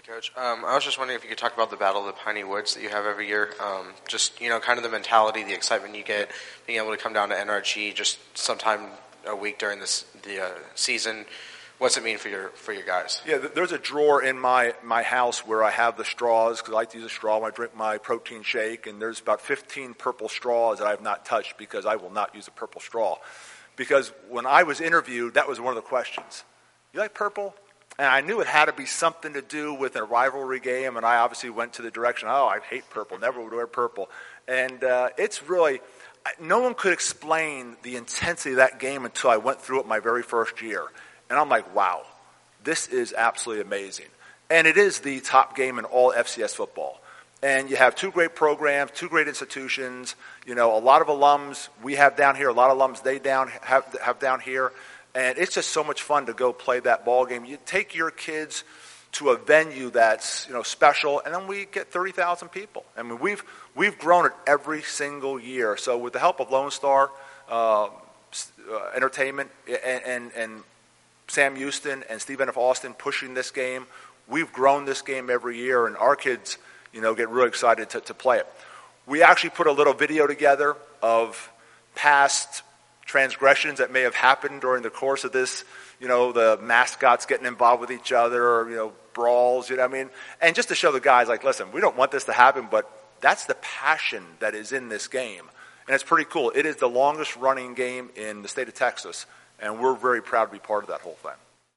Coach. I was just wondering if you could talk about the Battle of the Piney Woods that you have every year. Just, kind of the mentality, the excitement you get, being able to come down to NRG just sometime a week during the season. What's it mean for your guys? Yeah, there's a drawer in my house where I have the straws, because I like to use a straw when I drink my protein shake, and there's about 15 purple straws that I have not touched because I will not use a purple straw. Because when I was interviewed, that was one of the questions. You like purple? And I knew it had to be something to do with a rivalry game, and I obviously went to the direction, I hate purple, never would wear purple. And it's really, no one could explain the intensity of that game until I went through it my very first year. And I'm like, wow, this is absolutely amazing. And it is the top game in all FCS football. And you have two great programs, two great institutions, a lot of alums we have down here, a lot of alums they have down here. And it's just so much fun to go play that ball game. You take your kids to a venue that's special, and then we get 30,000 people. I mean, we've grown it every single year. So with the help of Lone Star Entertainment and Sam Houston and Steve F. Austin pushing this game, we've grown this game every year, and our kids get really excited to play it. We actually put a little video together of past transgressions that may have happened during the course of this, the mascots getting involved with each other, or, brawls, and just to show the guys, like, listen, we don't want this to happen, but that's the passion that is in this game, and it's pretty cool. It is the longest running game in the state of Texas, and we're very proud to be part of that whole thing.